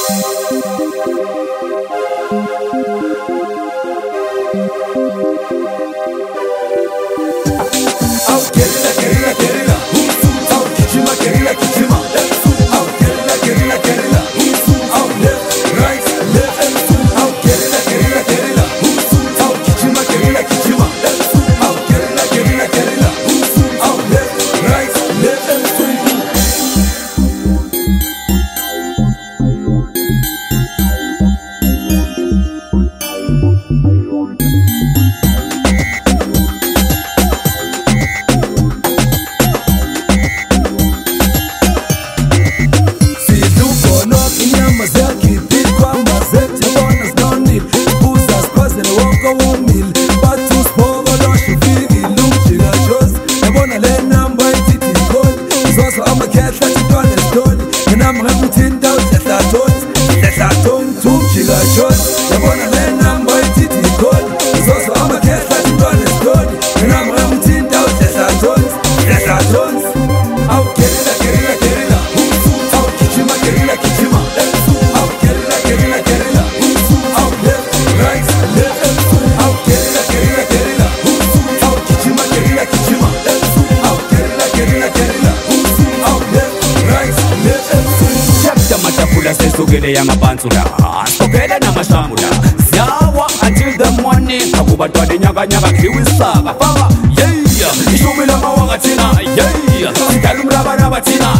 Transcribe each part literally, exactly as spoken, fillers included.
Sugele ya mabansula sogele na mashamula Ziawa until the morning Kakuba twade nyaga nyaga kiwisaga Faga, yeah Ishumila mawanga tina, yeah Sitalumra baraba tina,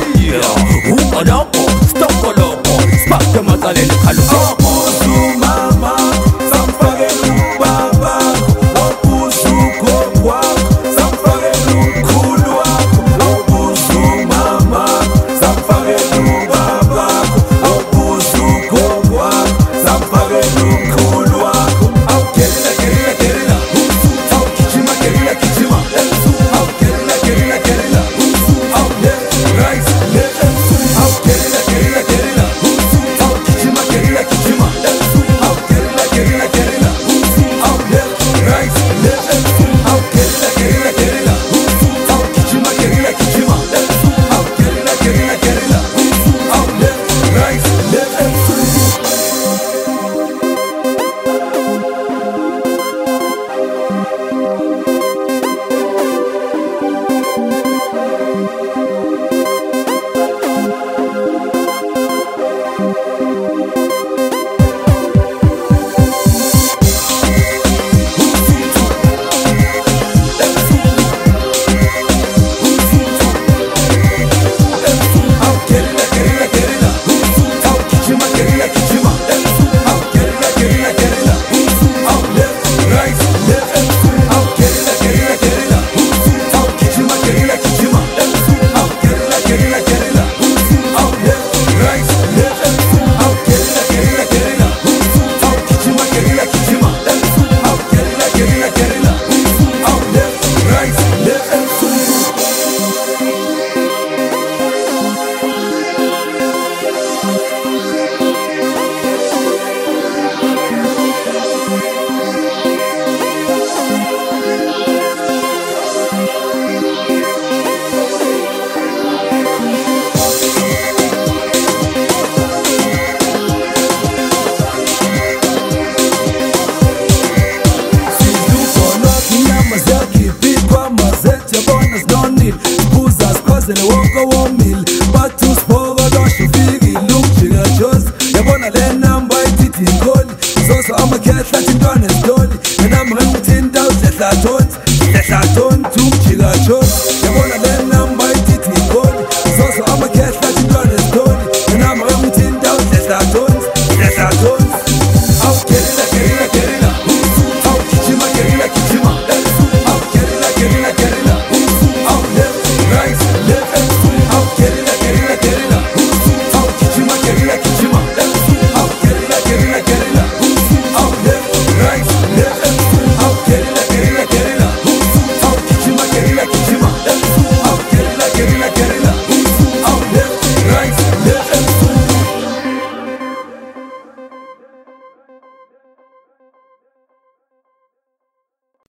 yeah Upa loko, stoko loko Spak ya mazale ni kaluko Opusu mama, samfage lubaba Opusu kokwa, samfage lukulu Opusu mama, samfage lubaba Opusu kokwa, samfage lukulu Au kerila, kerila, kerila Au kichima, kerila, kichima Au kerila, kerila, kerila Au left, right, left Au kerila, kerila, kerila Au kichima, kerila, kichima Au kerila, kerila, kerila Au left, right, left Au kerila, kerila, kerila Au kichima, kerila, kichima Au kerila, kerila, kerila Au left, right, left in the world.